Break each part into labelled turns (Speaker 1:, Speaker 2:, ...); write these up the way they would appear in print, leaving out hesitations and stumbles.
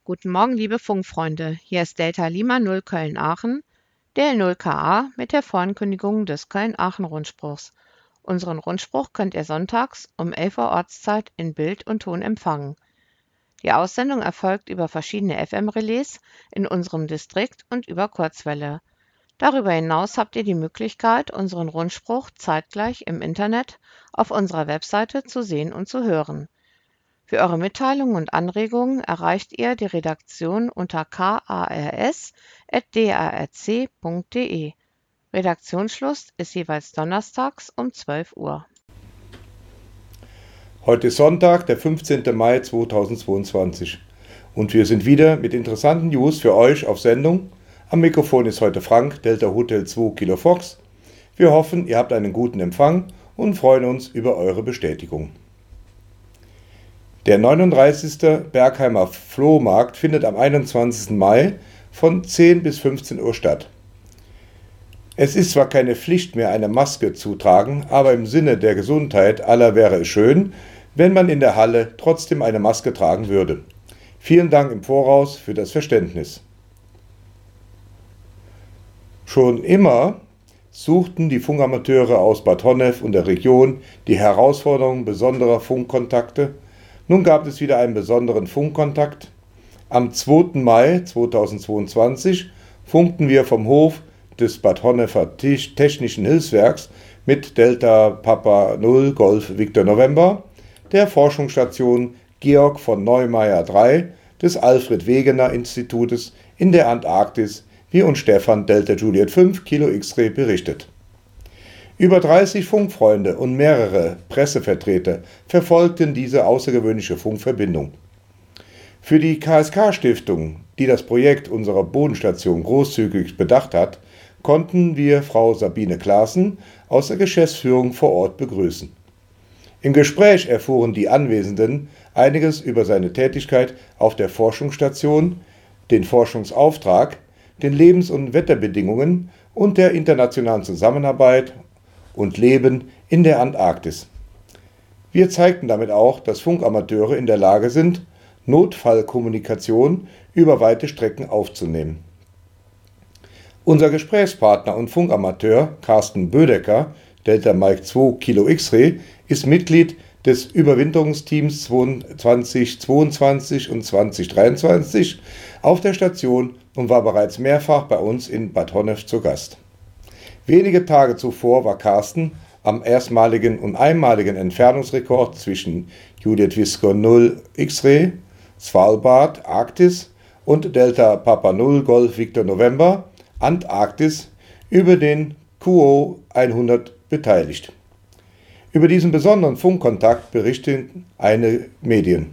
Speaker 1: Guten Morgen, liebe Funkfreunde. Hier ist Delta Lima 0 Köln-Aachen, DL0KA mit der Vorankündigung des Köln-Aachen-Rundspruchs. Unseren Rundspruch könnt ihr sonntags um 11 Uhr Ortszeit in Bild und Ton empfangen. Die Aussendung erfolgt über verschiedene FM-Relais in unserem Distrikt und über Kurzwelle. Darüber hinaus habt ihr die Möglichkeit, unseren Rundspruch zeitgleich im Internet auf unserer Webseite zu sehen und zu hören. Für eure Mitteilungen und Anregungen erreicht ihr die Redaktion unter kars@drc.de. Redaktionsschluss ist jeweils donnerstags um 12 Uhr.
Speaker 2: Heute ist Sonntag, der 15. Mai 2022 und wir sind wieder mit interessanten News für euch auf Sendung. Am Mikrofon ist heute Frank, Delta Hotel 2 Kilo Fox. Wir hoffen, ihr habt einen guten Empfang und freuen uns über eure Bestätigung. Der 39. Bergheimer Flohmarkt findet am 21. Mai von 10 bis 15 Uhr statt. Es ist zwar keine Pflicht mehr, eine Maske zu tragen, aber im Sinne der Gesundheit aller wäre es schön, wenn man in der Halle trotzdem eine Maske tragen würde. Vielen Dank im Voraus für das Verständnis. Schon immer suchten die Funkamateure aus Bad Honnef und der Region die Herausforderung besonderer Funkkontakte. Nun gab es wieder einen besonderen Funkkontakt. Am 2. Mai 2022 funkten wir vom Hof des Bad Honnefer Technischen Hilfswerks mit Delta Papa 0 Golf Victor November, der Forschungsstation Georg von Neumeier 3 des Alfred Wegener Institutes in der Antarktis, wie uns Stefan Delta Juliet 5 Kilo X-Ray berichtet. Über 30 Funkfreunde und mehrere Pressevertreter verfolgten diese außergewöhnliche Funkverbindung. Für die KSK-Stiftung, die das Projekt unserer Bodenstation großzügig bedacht hat, konnten wir Frau Sabine Klaassen aus der Geschäftsführung vor Ort begrüßen. Im Gespräch erfuhren die Anwesenden einiges über seine Tätigkeit auf der Forschungsstation, den Forschungsauftrag, den Lebens- und Wetterbedingungen und der internationalen Zusammenarbeit und Leben in der Antarktis. Wir zeigten damit auch, dass Funkamateure in der Lage sind, Notfallkommunikation über weite Strecken aufzunehmen. Unser Gesprächspartner und Funkamateur Carsten Bödecker, Delta Mike 2 Kilo X-Ray, ist Mitglied des Überwinterungsteams 2022 und 2023 auf der Station und war bereits mehrfach bei uns in Bad Honnef zu Gast. Wenige Tage zuvor war Carsten am erstmaligen und einmaligen Entfernungsrekord zwischen Juliet Whisker 0 X-Ray, Svalbard, Arktis und Delta Papa 0 Golf Victor November, Antarktis, über den QO 100 beteiligt. Über diesen besonderen Funkkontakt berichten einige Medien.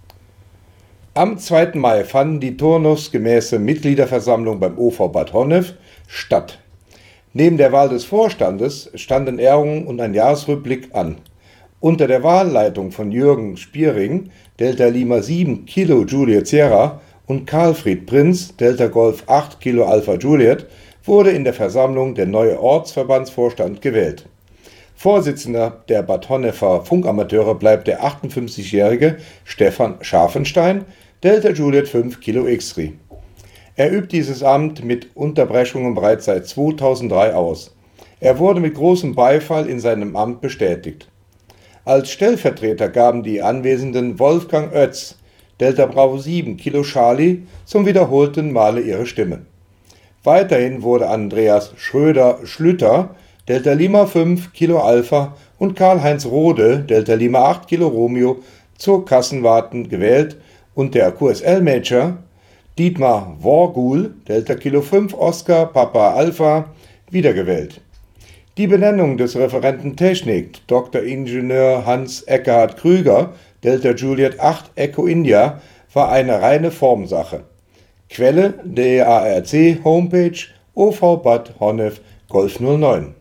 Speaker 2: Am 2. Mai fanden die turnusgemäße Mitgliederversammlung beim OV Bad Honnef statt. Neben der Wahl des Vorstandes standen Ehrungen und ein Jahresrückblick an. Unter der Wahlleitung von Jürgen Spiering, Delta Lima 7 Kilo Juliet Sierra und Karlfried Prinz, Delta Golf 8 Kilo Alpha Juliet, wurde in der Versammlung der neue Ortsverbandsvorstand gewählt. Vorsitzender der Bad Honnefer Funkamateure bleibt der 58-jährige Stefan Scharfenstein, Delta Juliet 5 Kilo X-Ray. Er übt dieses Amt mit Unterbrechungen bereits seit 2003 aus. Er wurde mit großem Beifall in seinem Amt bestätigt. Als Stellvertreter gaben die Anwesenden Wolfgang Oetz, Delta Bravo 7 Kilo Charlie, zum wiederholten Male ihre Stimme. Weiterhin wurde Andreas Schröder-Schlüter, Delta Lima 5 Kilo Alpha und Karl-Heinz Rode, Delta Lima 8 Kilo Romeo, zur Kassenwarten gewählt und der QSL-Major Dietmar Worgul, Delta Kilo 5 Oscar Papa Alpha, wiedergewählt. Die Benennung des Referenten Technik, Dr. Ingenieur Hans Eckhard Krüger, Delta Juliet 8 Echo India, war eine reine Formsache. Quelle DARC Homepage OV Bad Honnef Golf 09.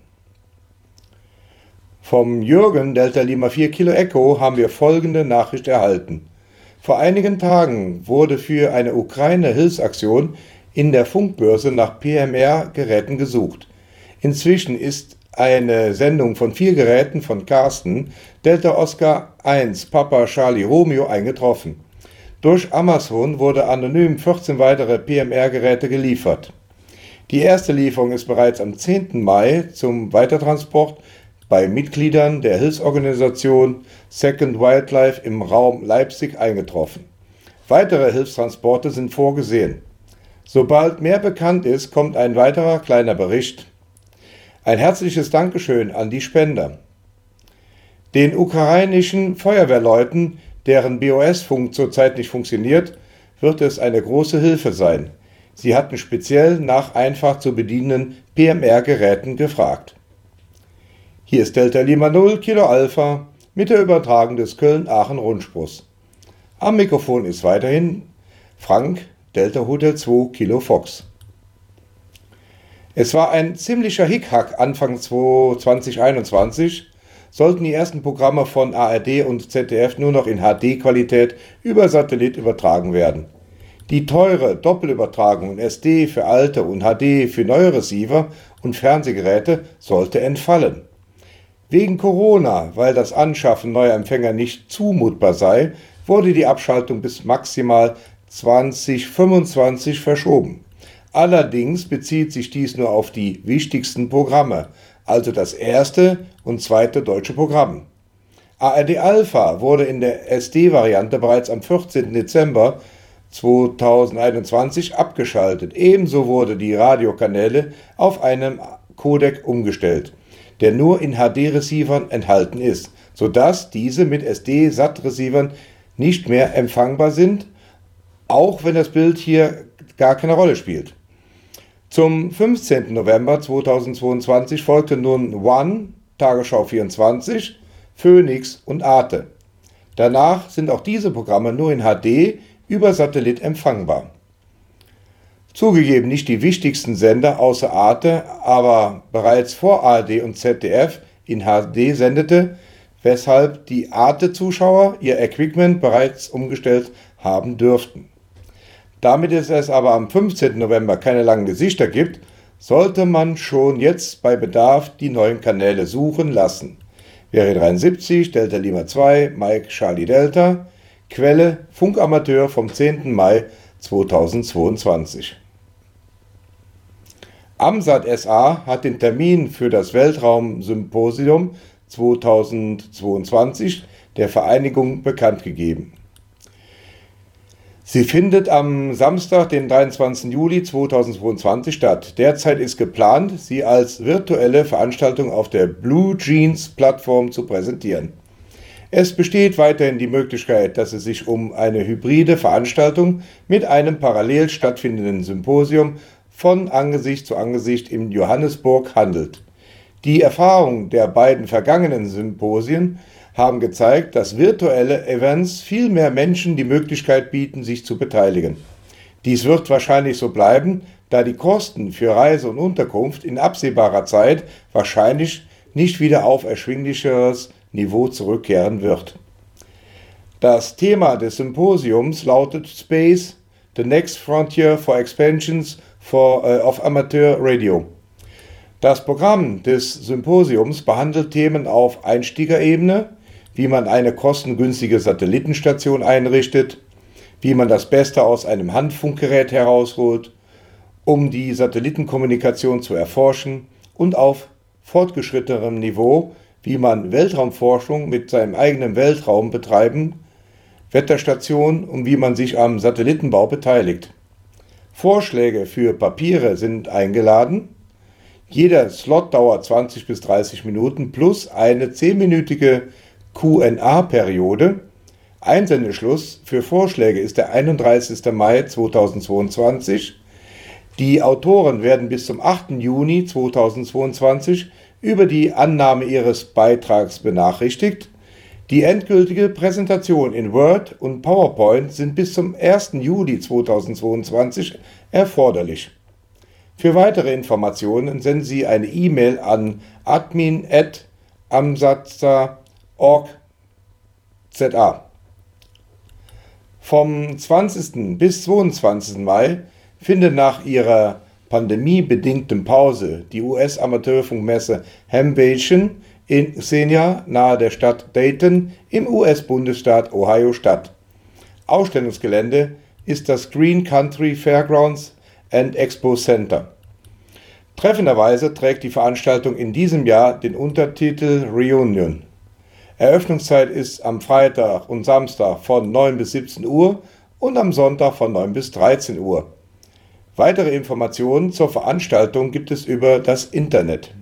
Speaker 2: Vom Jürgen Delta Lima 4 Kilo Echo haben wir folgende Nachricht erhalten. Vor einigen Tagen wurde für eine Ukraine-Hilfsaktion in der Funkbörse nach PMR-Geräten gesucht. Inzwischen ist eine Sendung von 4 Geräten von Carsten, Delta Oscar 1 Papa Charlie Romeo, eingetroffen. Durch Amazon wurde anonym 14 weitere PMR-Geräte geliefert. Die erste Lieferung ist bereits am 10. Mai zum Weitertransport bei Mitgliedern der Hilfsorganisation Second Wildlife im Raum Leipzig eingetroffen. Weitere Hilfstransporte sind vorgesehen. Sobald mehr bekannt ist, kommt ein weiterer kleiner Bericht. Ein herzliches Dankeschön an die Spender. Den ukrainischen Feuerwehrleuten, deren BOS-Funk zurzeit nicht funktioniert, wird es eine große Hilfe sein. Sie hatten speziell nach einfach zu bedienenden PMR-Geräten gefragt. Hier ist Delta Lima 0 Kilo Alpha mit der Übertragung des Köln-Aachen-Rundspruchs. Am Mikrofon ist weiterhin Frank Delta Hotel 2 Kilo Fox. Es war ein ziemlicher Hickhack Anfang 2021, sollten die ersten Programme von ARD und ZDF nur noch in HD-Qualität über Satellit übertragen werden. Die teure Doppelübertragung in SD für alte und HD für neue Receiver und Fernsehgeräte sollte entfallen. Wegen Corona, weil das Anschaffen neuer Empfänger nicht zumutbar sei, wurde die Abschaltung bis maximal 2025 verschoben. Allerdings bezieht sich dies nur auf die wichtigsten Programme, also das erste und zweite deutsche Programm. ARD Alpha wurde in der SD-Variante bereits am 14. Dezember 2021 abgeschaltet. Ebenso wurde die Radiokanäle auf einem Codec umgestellt, der nur in HD-Receivern enthalten ist, sodass diese mit SD-SAT-Receivern nicht mehr empfangbar sind, auch wenn das Bild hier gar keine Rolle spielt. Zum 15. November 2022 folgte nun One, Tagesschau 24, Phoenix und Arte. Danach sind auch diese Programme nur in HD über Satellit empfangbar. Zugegeben nicht die wichtigsten Sender außer Arte, aber bereits vor ARD und ZDF in HD sendete, weshalb die Arte-Zuschauer ihr Equipment bereits umgestellt haben dürften. Damit es aber am 15. November keine langen Gesichter gibt, sollte man schon jetzt bei Bedarf die neuen Kanäle suchen lassen. Wäre 73, Delta Lima 2, Mike Charlie Delta, Quelle Funkamateur vom 10. Mai 2022. Amsat SA hat den Termin für das Weltraumsymposium 2022 der Vereinigung bekannt gegeben. Sie findet am Samstag, den 23. Juli 2022 statt. Derzeit ist geplant, sie als virtuelle Veranstaltung auf der Blue Jeans Plattform zu präsentieren. Es besteht weiterhin die Möglichkeit, dass es sich um eine hybride Veranstaltung mit einem parallel stattfindenden Symposium von Angesicht zu Angesicht in Johannesburg handelt. Die Erfahrungen der beiden vergangenen Symposien haben gezeigt, dass virtuelle Events viel mehr Menschen die Möglichkeit bieten, sich zu beteiligen. Dies wird wahrscheinlich so bleiben, da die Kosten für Reise und Unterkunft in absehbarer Zeit wahrscheinlich nicht wieder auf erschwinglicheres Niveau zurückkehren wird. Das Thema des Symposiums lautet Space, the next frontier for expansions of amateur radio. Das Programm des Symposiums behandelt Themen auf Einsteigerebene, wie man eine kostengünstige Satellitenstation einrichtet, wie man das Beste aus einem Handfunkgerät herausholt, um die Satellitenkommunikation zu erforschen, und auf fortgeschrittenem Niveau, wie man Weltraumforschung mit seinem eigenen Weltraum betreiben, Wetterstation und wie man sich am Satellitenbau beteiligt. Vorschläge für Papiere sind eingeladen. Jeder Slot dauert 20 bis 30 Minuten plus eine 10-minütige Q&A-Periode. Einsendeschluss für Vorschläge ist der 31. Mai 2022. Die Autoren werden bis zum 8. Juni 2022 über die Annahme ihres Beitrags benachrichtigt. Die endgültige Präsentation in Word und PowerPoint sind bis zum 1. Juli 2022 erforderlich. Für weitere Informationen senden Sie eine E-Mail an admin@amsatsa.org.za. Vom 20. bis 22. Mai findet nach ihrer pandemiebedingten Pause die US-Amateurfunkmesse Hamvention in Xenia nahe der Stadt Dayton im US-Bundesstaat Ohio statt. Ausstellungsgelände ist das Green Country Fairgrounds and Expo Center. Treffenderweise trägt die Veranstaltung in diesem Jahr den Untertitel Reunion. Eröffnungszeit ist am Freitag und Samstag von 9 bis 17 Uhr und am Sonntag von 9 bis 13 Uhr. Weitere Informationen zur Veranstaltung gibt es über das Internet.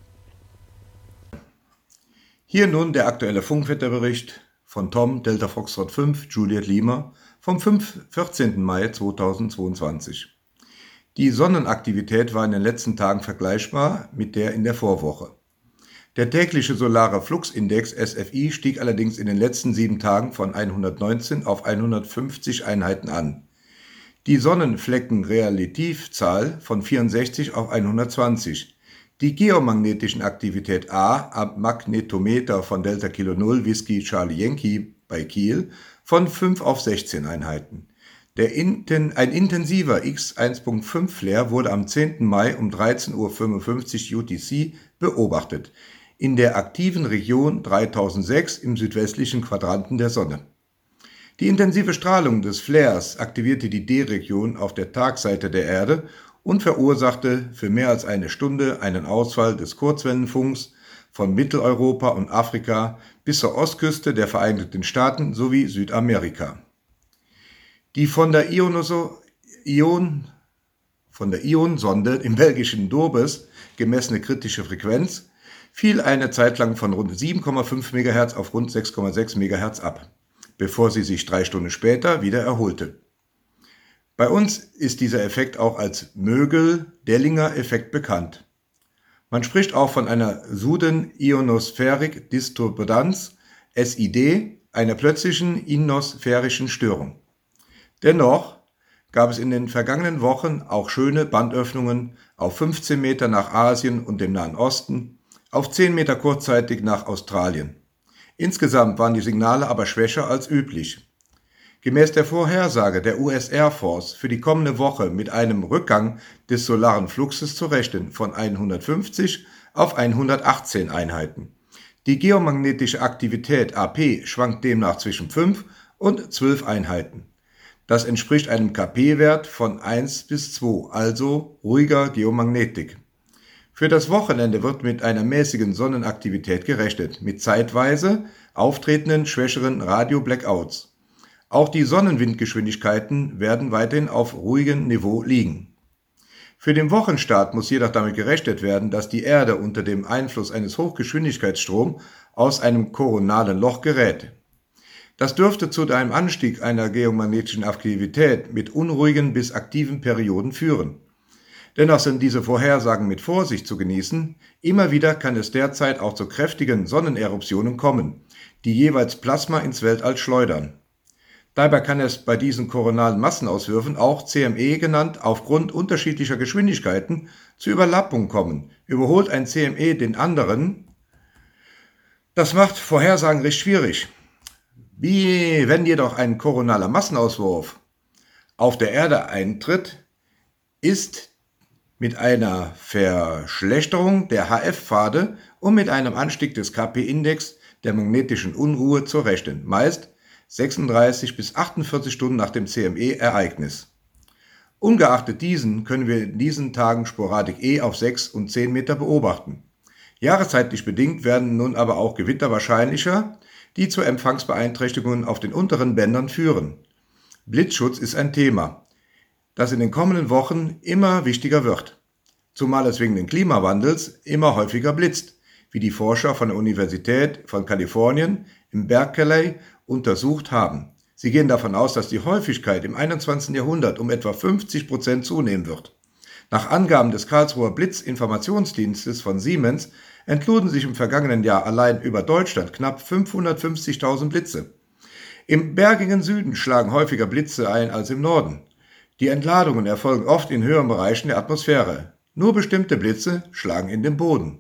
Speaker 2: Hier nun der aktuelle Funkwetterbericht von Tom Delta Foxtrot 5 Juliet Lima vom 14. Mai 2022. Die Sonnenaktivität war in den letzten Tagen vergleichbar mit der in der Vorwoche. Der tägliche solare Fluxindex SFI stieg allerdings in den letzten 7 Tagen von 119 auf 150 Einheiten an. Die Sonnenflecken-Relativzahl von 64 auf 120. Die geomagnetischen Aktivität A am Magnetometer von Delta Kilo 0 Whisky Charlie Yankee bei Kiel von 5 auf 16 Einheiten. Ein intensiver X1.5 Flare wurde am 10. Mai um 13:55 Uhr UTC beobachtet, in der aktiven Region 3006 im südwestlichen Quadranten der Sonne. Die intensive Strahlung des Flares aktivierte die D-Region auf der Tagseite der Erde und verursachte für mehr als eine Stunde einen Ausfall des Kurzwellenfunks von Mitteleuropa und Afrika bis zur Ostküste der Vereinigten Staaten sowie Südamerika. Die von der Ion-Sonde im belgischen Dorbes gemessene kritische Frequenz fiel eine Zeit lang von rund 7,5 MHz auf rund 6,6 MHz ab, bevor sie sich 3 Stunden später wieder erholte. Bei uns ist dieser Effekt auch als Mögel-Dellinger-Effekt bekannt. Man spricht auch von einer Sudden Ionospheric Disturbance, SID, einer plötzlichen ionosphärischen Störung. Dennoch gab es in den vergangenen Wochen auch schöne Bandöffnungen auf 15 Meter nach Asien und dem Nahen Osten, auf 10 Meter kurzzeitig nach Australien. Insgesamt waren die Signale aber schwächer als üblich. Gemäß der Vorhersage der US Air Force für die kommende Woche mit einem Rückgang des solaren Fluxes zu rechnen von 150 auf 118 Einheiten. Die geomagnetische Aktivität AP schwankt demnach zwischen 5 und 12 Einheiten. Das entspricht einem KP-Wert von 1 bis 2, also ruhiger Geomagnetik. Für das Wochenende wird mit einer mäßigen Sonnenaktivität gerechnet, mit zeitweise auftretenden schwächeren Radio-Blackouts. Auch die Sonnenwindgeschwindigkeiten werden weiterhin auf ruhigem Niveau liegen. Für den Wochenstart muss jedoch damit gerechnet werden, dass die Erde unter dem Einfluss eines Hochgeschwindigkeitsstroms aus einem koronalen Loch gerät. Das dürfte zu einem Anstieg einer geomagnetischen Aktivität mit unruhigen bis aktiven Perioden führen. Dennoch sind diese Vorhersagen mit Vorsicht zu genießen. Immer wieder kann es derzeit auch zu kräftigen Sonneneruptionen kommen, die jeweils Plasma ins Weltall schleudern. Dabei kann es bei diesen koronalen Massenauswürfen, auch CME genannt, aufgrund unterschiedlicher Geschwindigkeiten zu Überlappungen kommen. Überholt ein CME den anderen? Das macht Vorhersagen recht schwierig. Wenn jedoch ein koronaler Massenauswurf auf der Erde eintritt, ist mit einer Verschlechterung der HF-Pfade und mit einem Anstieg des KP-Index der magnetischen Unruhe zu rechnen, meist 36 bis 48 Stunden nach dem CME-Ereignis. Ungeachtet diesen können wir in diesen Tagen Sporadik auf 6 und 10 Meter beobachten. Jahreszeitlich bedingt werden nun aber auch Gewitter wahrscheinlicher, die zu Empfangsbeeinträchtigungen auf den unteren Bändern führen. Blitzschutz ist ein Thema, das in den kommenden Wochen immer wichtiger wird, zumal es wegen des Klimawandels immer häufiger blitzt, wie die Forscher von der Universität von Kalifornien im Berkeley untersucht haben. Sie gehen davon aus, dass die Häufigkeit im 21. Jahrhundert um etwa 50% zunehmen wird. Nach Angaben des Karlsruher Blitzinformationsdienstes von Siemens entluden sich im vergangenen Jahr allein über Deutschland knapp 550.000 Blitze. Im bergigen Süden schlagen häufiger Blitze ein als im Norden. Die Entladungen erfolgen oft in höheren Bereichen der Atmosphäre. Nur bestimmte Blitze schlagen in den Boden.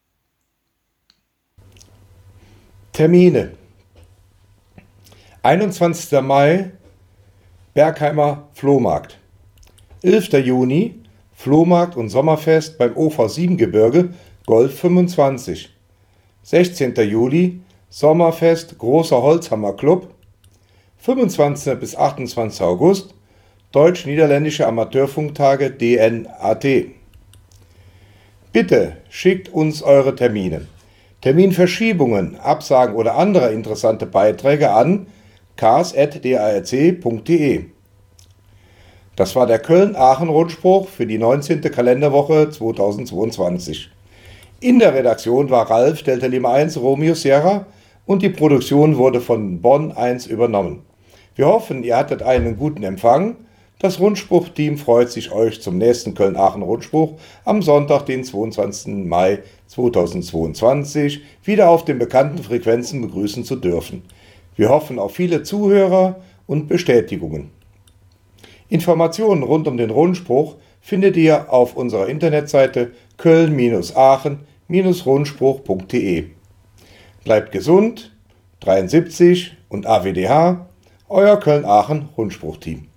Speaker 2: Termine: 21. Mai Bergheimer Flohmarkt, 11. Juni Flohmarkt und Sommerfest beim OV7-Gebirge Golf 25, 16. Juli Sommerfest Großer Holzhammer Club, 25. bis 28. August, Deutsch-Niederländische Amateurfunktage DNAT. Bitte schickt uns eure Termine, Terminverschiebungen, Absagen oder andere interessante Beiträge an kas@darc.de. Das war der Köln-Aachen-Rundspruch für die 19. Kalenderwoche 2022. In der Redaktion war Ralf Delta Lima 1 Romeo Sierra und die Produktion wurde von Bonn 1 übernommen. Wir hoffen, ihr hattet einen guten Empfang. Das Rundspruch-Team freut sich, euch zum nächsten Köln-Aachen-Rundspruch am Sonntag, den 22. Mai 2022, wieder auf den bekannten Frequenzen begrüßen zu dürfen. Wir hoffen auf viele Zuhörer und Bestätigungen. Informationen rund um den Rundspruch findet ihr auf unserer Internetseite köln-aachen-rundspruch.de. Bleibt gesund, 73 und AWDH, euer Köln-Aachen-Rundspruch-Team.